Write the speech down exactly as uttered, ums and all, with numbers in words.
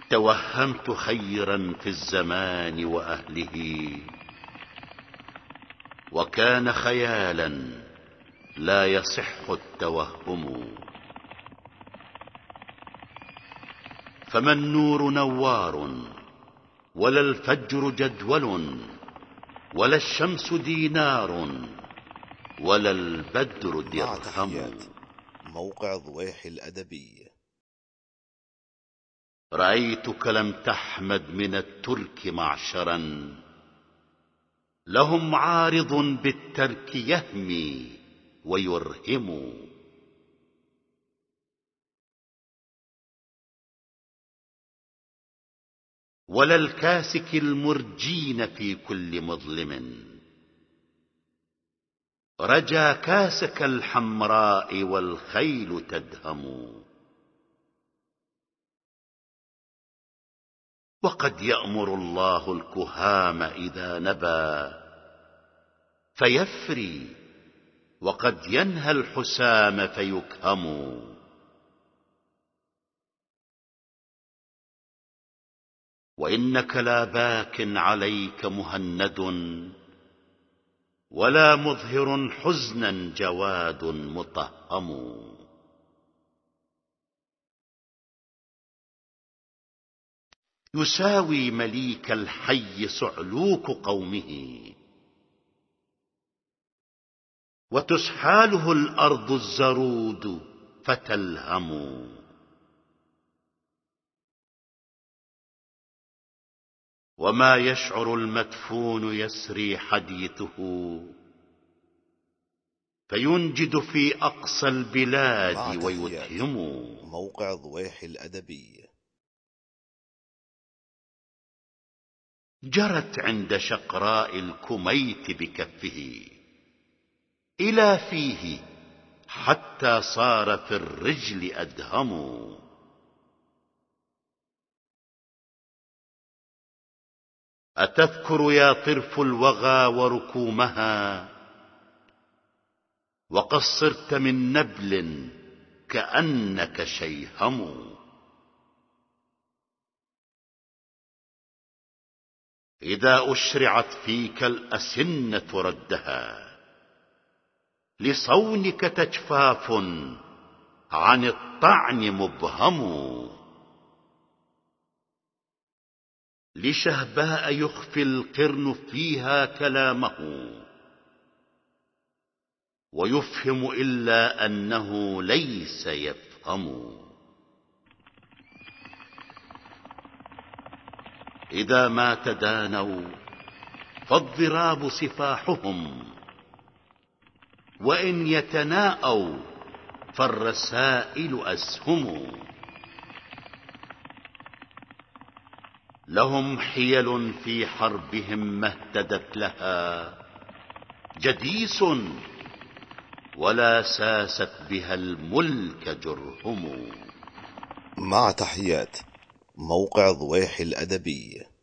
توهمت خيرا في الزمان وأهله، وكان خيالا لا يصح التوهم. فما النور نوار، ولا الفجر جدول، ولا الشمس دينار، ولا البدر مع درهم. تحيات موقع ضويح الأدبي. رأيتك لم تحمد من الترك معشرا، لهم عارض بالترك يهمي ويرهم. ولا الكاسك المرجين في كل مظلم، رجا كاسك الحمراء والخيل تدهم. وقد يأمر الله الكهام إذا نبى فيفري، وقد ينهى الحسام فيكهم. وإنك لا باك عليك مهند، ولا مظهر حزنا جواد مطهم. يساوي مليك الحي صعلوك قومه، وتسحاله الأرض الزرود فتلهم. وما يشعر المدفون يسري حديثه، فينجد في أقصى البلاد ويتهم. موقع ضويح الأدبي. جرت عند شقراء الكميت بكفه إلى فيه، حتى صار في الرجل أدهم. أتذكر يا طرف الوغى وركومها، وقد صرت من نبل كأنك شيهم. إذا أشرعت فيك الأسنة ردها، لصونك تجفاف عن الطعن مبهم. لشهباء يخفي القرن فيها كلامه، ويفهم إلا أنه ليس يفهم. إذا ما تدانوا فالضراب سفاحهم، وإن يتناءوا فالرسائل أسهم. لهم حيل في حربهم ما اهتدت لها جديس، ولا ساست بها الملك جرهم. مع تحيات موقع ضويح الأدبي.